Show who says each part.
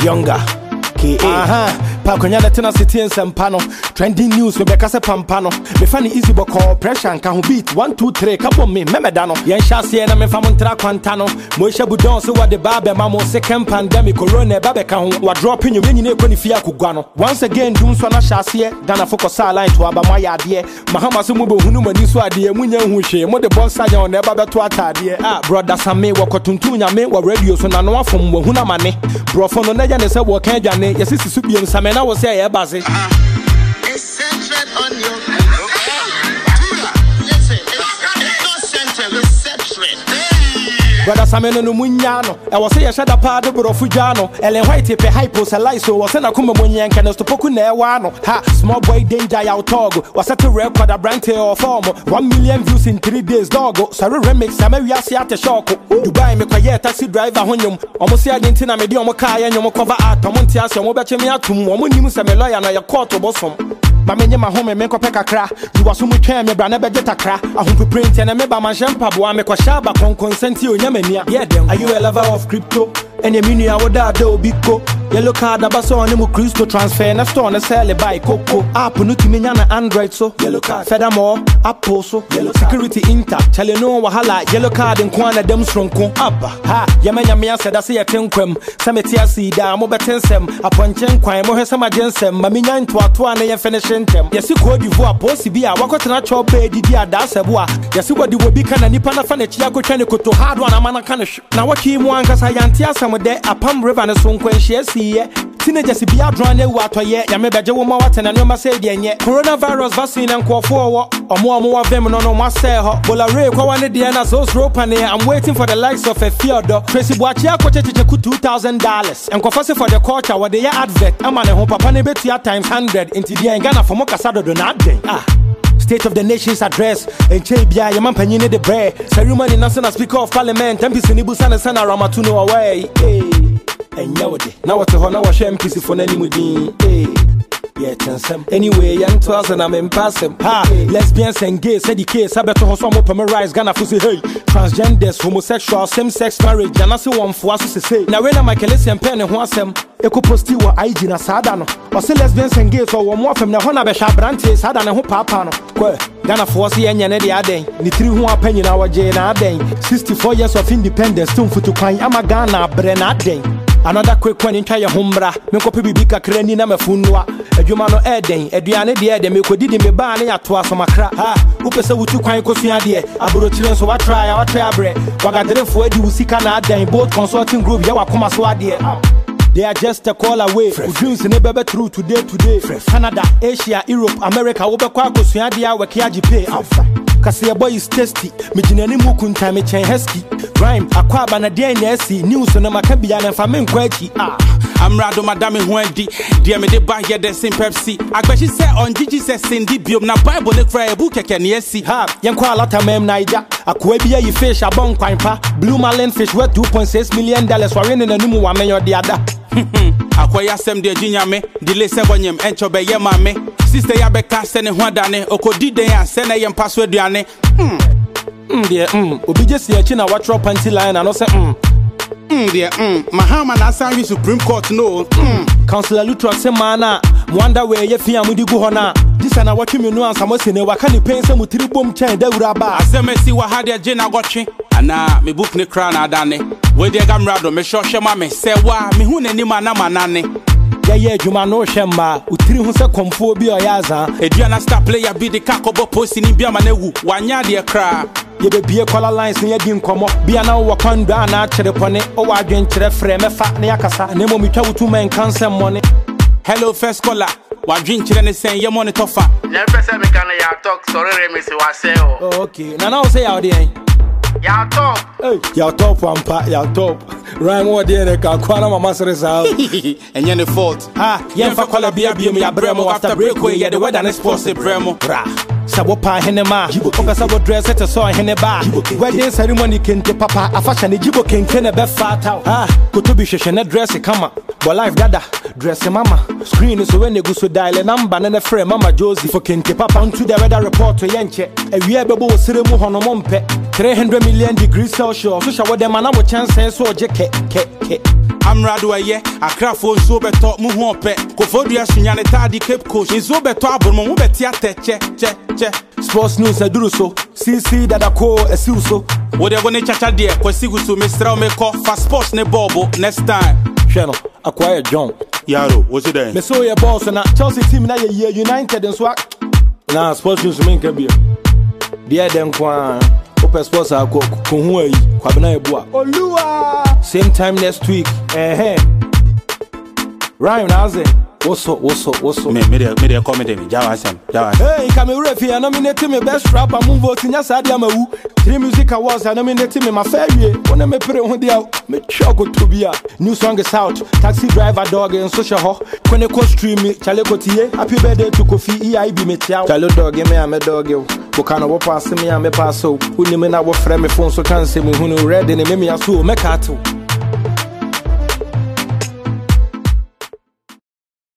Speaker 1: Younger. Pakonya letena city and Sampano. Trending news we bekase pampano. Me funny easy boko pressure and can beat 1 2 3 couple me memedano. Yan shasi na me famontra kwantano. Moisha budon so what the babe mamo second pandemic corona babe kan wa dropping you nyine ko ni fia kugwano. Once again dum so na shasi Ghana focus line to aba my ade. Mahama so mu be hunu mani so ade munya hu hwe. Mo de boss anya on eba beto atade. Brother Same wo kotuntu nyame wo radio so na no afom wo huna mane. Brofo no na ya ne se wo kan dwane yesisi su biem Same na wo se ya baze.
Speaker 2: It's centered on your. Listen, it's not centered, it's centered.
Speaker 1: Brother Same no munyano. I was say ya shada pa de brofujano. Ellen White pe hypo saliso was na kuma munyanka na stopoku na ewano. Ha small boy danger ya togo. Was at a record a brand or form. 1 million views in 3 days dog. Sorry remix Same we asi at shock. Dubai me kwaye taxi driver honyum. Omo se adenti na me di omo kaa nyom cover art. Omo ntiase omo beche me atum. Omo nim Same lawyer na ya court obosom. Ba menye ma home me kope kakra. You was mu twa me bra na beje takra. Ahompe print na me ba ma shempa boa me kwasha ba consent o nyamania. Yeah them. Are you a lover of crypto? And your mini awoda do biko. Yellow card abaso on mu Cristo transfer na store na sell buy coco. App no timi nya na Android so. Yellow card. Furthermore, Apple so. Yellow security intact. Chale no wahala. Yellow card in kwana dem stronko. Abba. Ha. Yamanya me answer that say atenkwem. Sameti asida mo betensem. Aponchen kwan mo hwesa magensem. Maminya ntoato na ye finishing tem. Yesi ko divo aposi bi a wakotena cho be didi adasebo a. Yesi wodi wobi kana nipa na fa na chia ko twene koto hard one amana kana na waki mu ankasa yanti asam de apam river ne so nkwanhia siye teenagers bi adron na atoye ya me beje wo ma watena no ma say de enye coronavirus vaccine nkofo wo omo wa vem no ma say ho bolare kwa wane de na so ropa ne I'm waiting for the likes of a Theodore Tracy Boachi akochecheche ku $2,000 enkofa se for the culture what they advert ama ne ho papa ne betua times 100 into the Ghana for mo kasado do na den State of the Nation's address and Chebia Yampanyine de Bre ceremony national speaker of parliament MPC Nibusan Sana Ramatuno away and yawde now what ho na wa share MPC for nani mudin yeah chansem anyway young 2000 I'm in passem lesbians and gays said the case abeto ho so mo permarize Ghana for say hey transgenders homosexual same sex marriage and say one for so say na we na Michaelesian pen ho asem eko posti wa IG na sada no o say lesbians and gays or mo afem na ho na be sha brante sada na ho papa no ko Ghana for say enya ne de aden ni tiri ho apanyi na waje na aden 64 years of independence tum futu kwan ama Ghana bre na aden another quick one in try hombra me ko pe bibi kakra ni na mafunwa adwuma no eden aduane de eden me ko didi me ba na yato asomakra upese wutu kwan ko sua de abrochire so wa try abre wagadrefo adi usika na aden both consulting group ya wakoma so ade They are just a call away. Dreams in a through today. Canada, Asia, Europe, America, Obekwa go suadia wekiaji pay alpha. Kasi your boy is tasty. Me jinani mukunta me chen hesky. Rhyme, akwaba na DNS, news na makabia na famen kwachi.
Speaker 3: I'm Rado Madame Huendi. Dear me de ba here the same Pepsi. Agbashi say on Gigi say Cindy biom na Bible ne cry book keke ne si.
Speaker 1: Ha, yankwa lata mem naija. Akwabia yi fish abon kwan pa. Blue Marlin fish worth $2.6 million. Wari ne nanumu wa menyo de ada.
Speaker 3: Akwaya sem de jinyame delay sebonyem encho be ye mame sister ya be ka se ne ho adane okodi den ya se na ye mpaso aduane
Speaker 1: obi je si echi na watro panty line and no say
Speaker 3: mahama na asan Supreme Court no
Speaker 1: Councilor Lutro say mana wonder where ye fia mudi gu hona this na watwe me no ansamo se ne waka ni pense mutiri bom chen da wura ba
Speaker 3: asemesi wa hade je na gotwe ana me book ne kra na adane we de gamrado me shohwe ma me se wa me hu nani mana manane
Speaker 1: ye adwuma no hwemma utiri hu se komfo bi oyaza
Speaker 3: eduana star player bi de kakobo post ni bia ma na wu wanya de kra
Speaker 1: ye be bie kola lines ne di nkomo bia na wo kwando ana akere pone o wa adwen kire frɛ mefa na yakasa na mo mitwa wutu man kansem money
Speaker 3: hello first caller wa adwen kire ne sen ye monitor fa
Speaker 2: na pese me kan ya talk sorry remix wa say
Speaker 1: oh okay na now say out there
Speaker 2: ya talk
Speaker 1: hey ya top wampa ya top rhyme what there ka kwana mama seresa
Speaker 3: enye ne fault
Speaker 1: yemfa kola bia bia ya bremo after break we ye the weather is possible bremo bra sabo pa henema oka sabo dress it so heneba wedding ceremony kente papa afasha ne jibo kente ne be fata kotobi hwehwe ne dress kama bo life dada dress mama screen so when egu so dial number na frame mama Josie for kente papa onto the weather report to yenche ewie bebo wo sere mu hono mo mpe 300 million degrees Celsius. So shall them man have chance so je ke.
Speaker 3: I'm rado ye. Accra for so beto mu ho pe. Kofodia sunyane tadi Cape Coast. Izo beto abomo mu betia te che.
Speaker 1: Sports news aduru so. CC dada ko esiuso.
Speaker 3: Wo de gone chacha de kwasigu so mesra me ko fa sports ne bobo next time.
Speaker 1: Channel acquire John.
Speaker 3: Yaro, what's it then?
Speaker 1: Me so your boss na Chelsea team na ye United and so. Na sports news me nka bia. Dia den kwa Open Sports ko hu ayi kwabena ebua. Oluwa. Same time next week. Ryan Naze. What's up?
Speaker 3: Me comment me. Jawa.
Speaker 1: Hey, Cameroon fi nominated me best rapper move vote nya sadia mawu. 3 music awards nominated me my fair year. Wanna me pray ho dia me choco to bia. New song is out. Taxi driver dog and social ho. Kone ko stream me chale ko tie. Happy birthday to Kofi EIB me tia. Chale dog me am dog you. Ko kana wo pass me am pass so. Uni me na wo frame me phone so can say me hunu ready ne me aso me kato.